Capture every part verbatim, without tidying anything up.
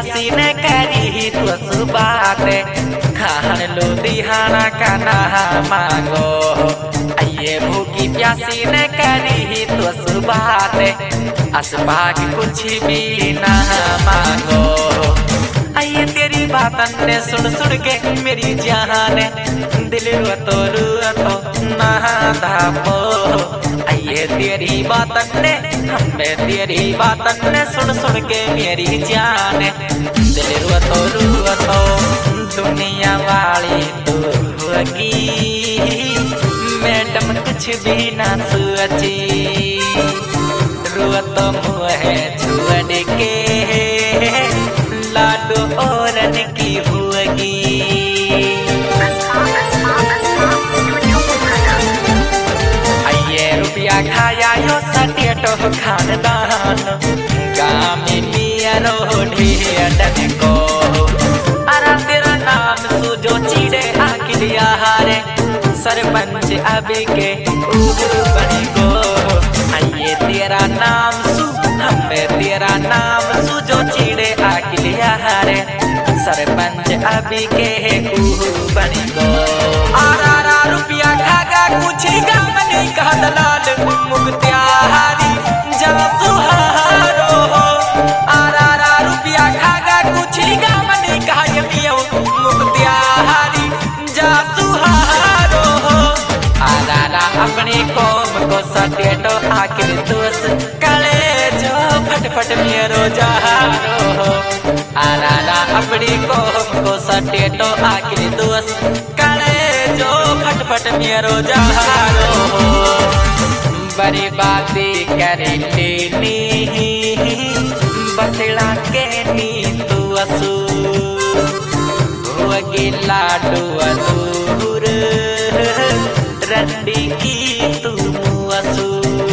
प्यासी ने करी तो सुबात खान लो दिहाना का ना मांगो। आइए भूखी प्यासी ने करी तो सुबात असबाग कुछ भी ना मांगो। आइए तेरी बातन ने सुन सुन के मेरी जान दिल रुतो रुतो ना धापो। आइए तेरी बातन ने हमें तेरी बातन ने सुन सुन के मेरी जान दिल रुतो रुतो। दुनिया वाली तो होगी मैडम कुछ भी ना सोची रुतो मुँह छोड़ के लाडो औरन की होगी। आइए रुपया खाया यो सटेटो खानदान गाँव में रोढ़ी अडन को। अरे तेरा नाम सूजो चीड़े आखिलिया हारे सरपंच अभी के ऊपर बनी गो। आइए तेरा नाम सू हमें तेरा नाम सूजो चीड़े आखिलिया हारे सरपंच अभी के ऊपर बनी गो। आरा रुपया खागा कुछ गाँव नहीं कहा दलाल मुक्त्याहारी जब सुहारो हो। आरा रुपया खागा कुछ गाँव नहीं कहा यमियो मुक्त्याहारी जब सुहारो हो। आरा अपनी कौम को सटेटो आखिर दोस्त कले जो फटफट मेरो जहारो हो। आरा अपनी कौम को सटेटो आखिर दोस्त कले जो फटफट मेरो जहारो हो। बड़ी बातें करे लेनी बतला के नी तू असू होगी लाडू अधूर रंडी की तू असू।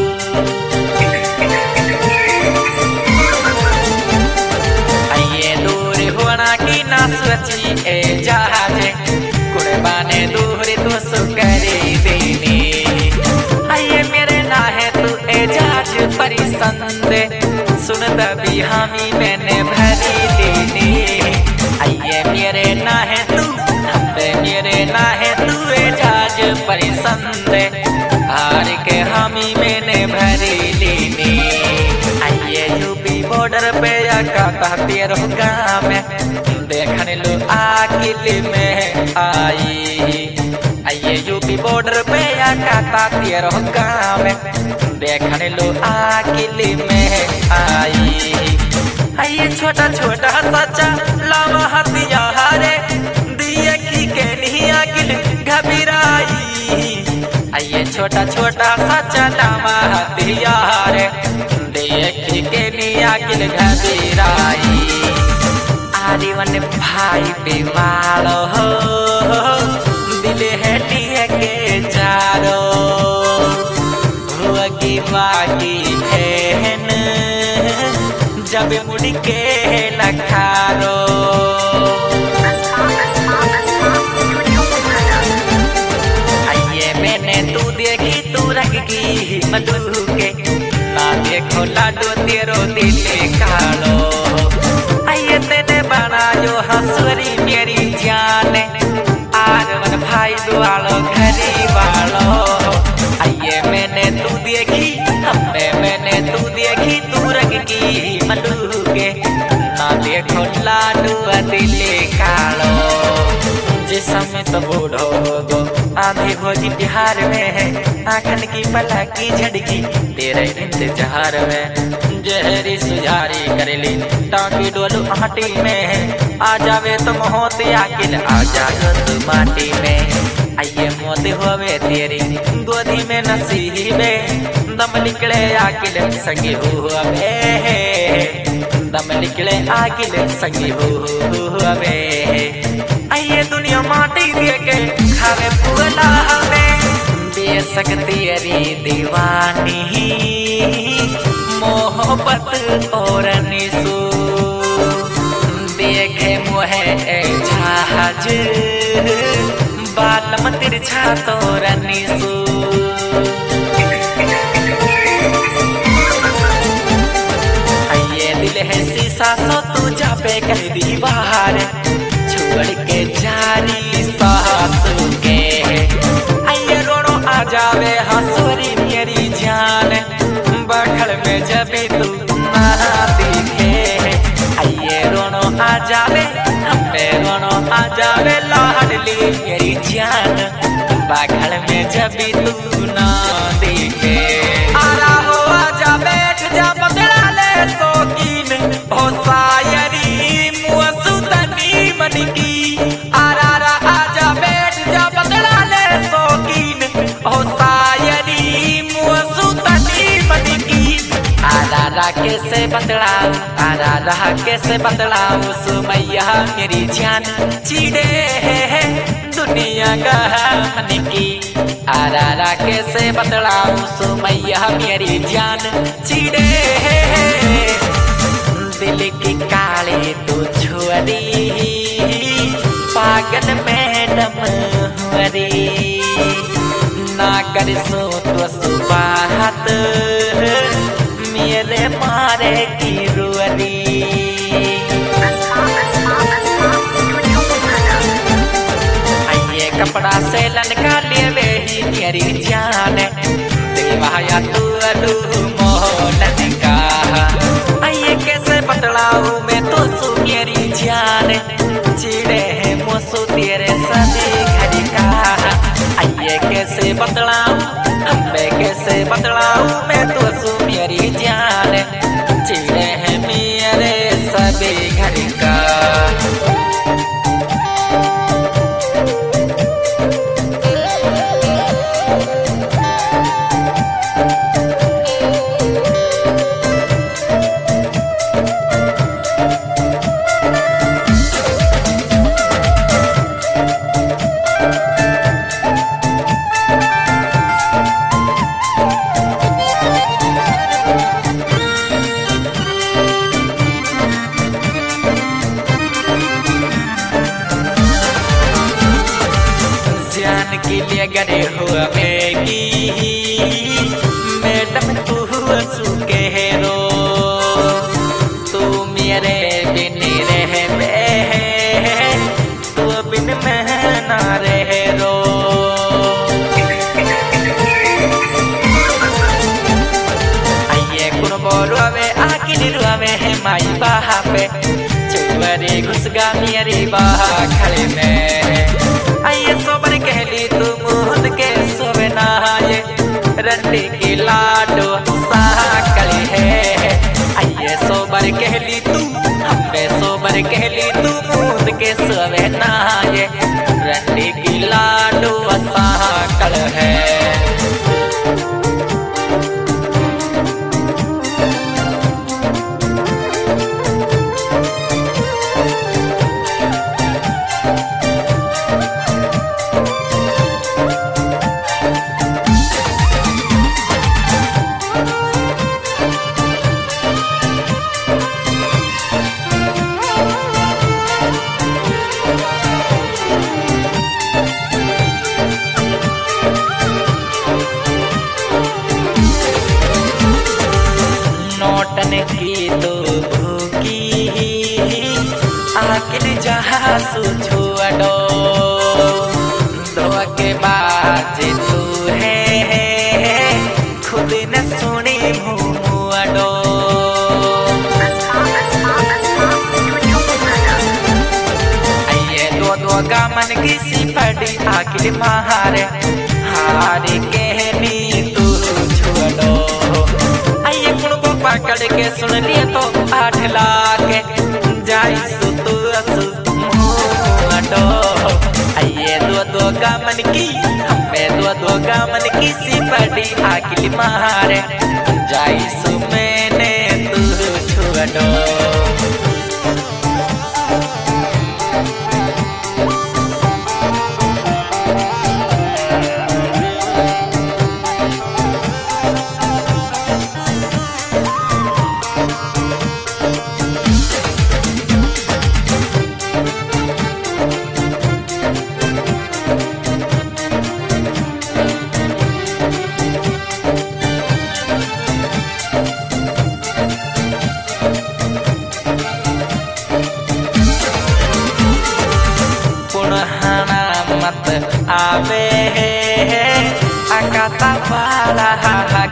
आइए दूर होना की ना सोची ए जहाजे कुर्बाने दूर तो सु करे देने। आइए मेरे ना है तू ए जहाज परिसंदे सुन दबी हामी मैंने भरी देने। आइए मेरे ना है तू मेरे ना है तू ए जहाज परिसंदे हार के हामी मैंने भरी लेने। आइए यूपी बॉर्डर पे का तेरो गाँव में देखने लो आकिल में आई। आइए यूपी बॉर्डर पे का तेरो गाँव में देखने लो आकिल में आई। आइए छोटा छोटा सच्चा लावा हथियारे दिए की के नहीं आकिल घबराई। आइए छोटा छोटा सच्चा लावा हथियारे दिए की के नहीं आकिल घबराई। आदिवन भाई बेवालो हो दिल है दिए के चारो होगी बाकी बहन जब मुड़ के नखारो। आइए मैंने तू देखी तू रखी मधु के ना देखो लाडो तेरो दिल कालो। आइए तेने बनायो हंसुरी मेरी जान आरवन भाई दुआलो घरी वालो। आइए मैंने तू देखी हमने मैंने तू देखी तू रंग की मधु के ना देखो लाडू दिल कालो। जिस समय तो बूढ़ो गो आंधी भोजी बिहार में है आखन की पला की झड़की तेरे इंतजार में जहरी सुजारी करेली टाँगी डोलू आटी में है। आ जावे तुम होते आकिल आ जाओ तू माटी में। आइए मोत होवे तेरी गोदी में नसीबे दम निकले आकिल संगी हुए दम निकले आकिल संगी हुए। आइए दुनिया माटी दे के खावे पुला हमें बेशक तेरी दीवानी मोहब्बत और निसू देखे मुहे जहाज बालम तिरछा तोर निसू। आइए दिल है शीशा सो तू जब पे कर दीवार छोड़ के जारी सासू के। आइए रोनो आ जावे हंसोरी मेरी जान बखड़ में जब तू ना दिखे। आइए रोनो आ जावे हमें रोनो आ जावे लाडली मेरी जान बखड़ में जब तू ना दिखे। आरा हो आजा बैठ जा बदला ले शौकीन हो सायरी मुअसुतनी मन की। आरा रा आजा बैठ जा बदला ले शौकीन हो सायरी मुअसुतनी मन की। आरा रा कैसे बदलाऊं आरा रा कैसे बदलाऊं सुमैया मेरी जान चिड़े है दुनिया गहन की। आरा रा कैसे बदलाऊं सुमैया मेरी जान चिड़े दिल की काले तो छोरी पागल मैडम हुरी ना कर सो तो सुबाहत मेरे मारे की रुअरी। आइए कपड़ा से लनका ले वे ही मेरी जान देवाया तू अलू मोहन का। आइए कैसे बतलाऊं मैं तो सु मेरी जान चिड़े है मोसू तेरे सभी घड़ी का। आइए कैसे बतलाऊं मैं कैसे बतलाऊं मैं तो सु मेरी जान चिड़े है मेरे सभी घड़ी का। के लिए गरे हुआ बेगी मैडम तू हंसू के हेरो तू मेरे बिन रह बे तू बिन मैं ना रह रो। आइए कुन बोलो वे आकिन रुआवे है माई बाहा पे चुवरे घुसगा मेरी बाहा खड़े में। आइए सोबर कहली तू मुहद के सोवे नहाए रंडी की लाडो साकली है। आइए सोबर कहली तू हमें सोबर कहली तू मुहद के सोवे नहाए रंडी की लाडो साकल है। नोटन की तो भूखी आखिर जहाँ सु छोड़ो दो के बाद तू है खुद न सुनी मुँडो। आइए दो दो का मन किसी पड़ी आखिर महारे हार कहनी तू छोड़ो। आइए कुड़को पकड़ के सुन लिए तो आठ लाख जाई सुतु असु मुँडो। आइए दो दो का मन की हमें दो दो का मन की सिपड़ी आकिल मारे जाई सु मैंने तू छोड़ो।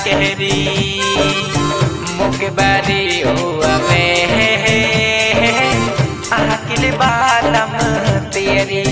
कहरी मुकबरी हुआ में आकिल बालम तेरी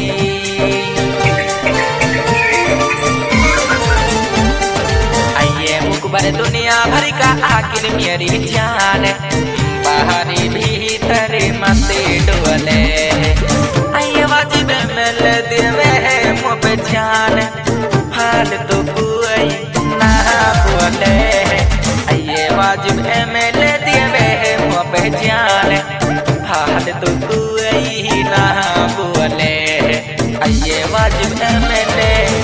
आइए मुकबर दुनिया भर का आकिल मेरी जान बाहरी भीतर मत डोले आइए वाजिब मिल देवे मुब जान फालतू कोई ना बोले आइए वाजिब मिल देवे मुब जान फालतू कोई ना बोले आइए वाजिब मिल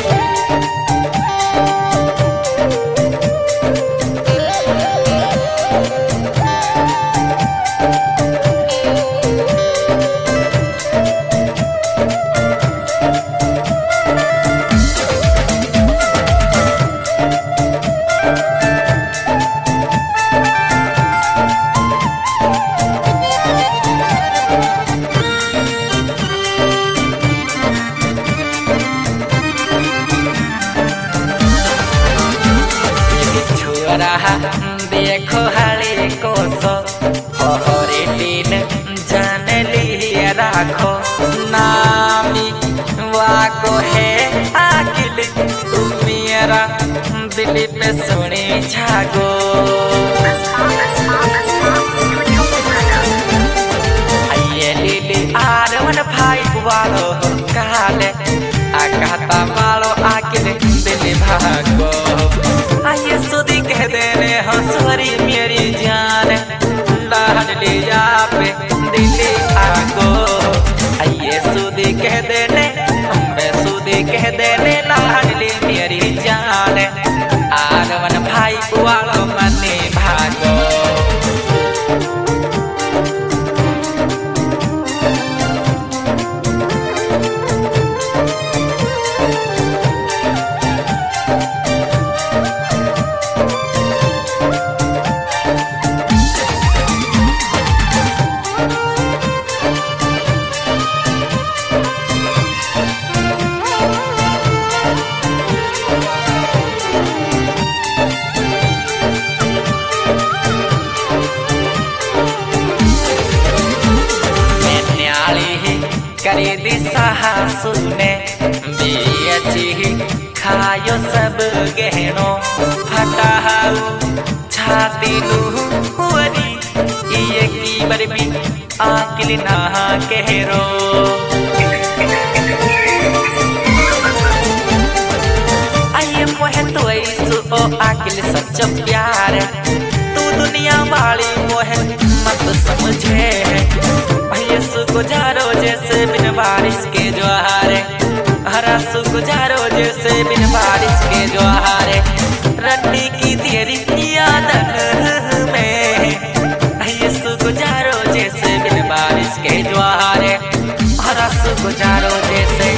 देखो हरे को सो हरे दिन जान लिया राखो नामी वाको है आकिल तुम मेरा दिल पे सुने छागो आइए लिली आरवन भाई वालो काले आकाता वालो आकिल दिल भागो आइए सुधी कह देने हंसवरी मेरी जान लाड ले जा पे दिल्ली आगो आइए सुधी कह देने मैं सुधी कह देने लाड ले मेरी जान आरवन भाई वालों मने भागो करे दिशा सुने बेची खायो सब गहनो फटाऊ छाती लुहरी ये की बरबी आकिल ना कहरो आइए मोहे तो ऐसो ओ आकिल सच्चा प्यार तू दुनिया वाली मोहे मत समझे आइए सु गुजारो जैसे बिन बारिश के ज्वारे हरा सु गुजारो जैसे बिन बारिश के ज्वारे रन्नी की तेरी यादन में आइए सु गुजारो जैसे बिन बारिश के ज्वारे हरा सु गुजारो जैसे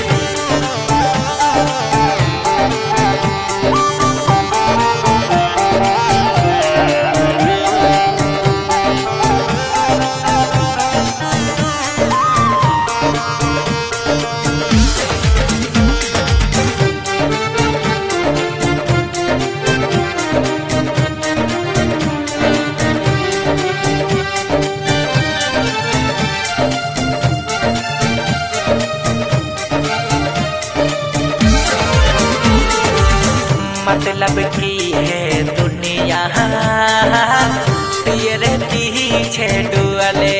मतलब की है दुनिया तेरे पीछे डुअले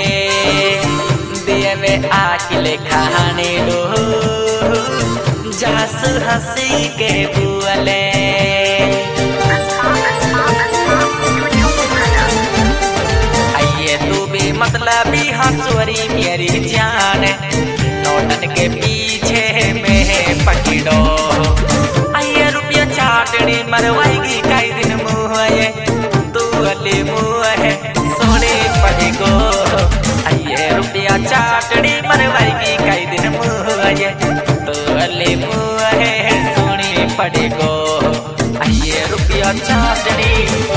देवे आकिल खाने लो जास हंसी के बुअले आइए तू भी मतलबी हंसवरी मेरी जान नोटन के पीछे में पकड़ो आइए रुपया चाटनी मरवाएगी कई दिन मुँह तू अली मुँह सोने पड़ेगो आइए रुपया चाटनी मरवाएगी कई दिन मुँह तू अली मुँह सोने पड़ेगो आइए रुपया चाटनी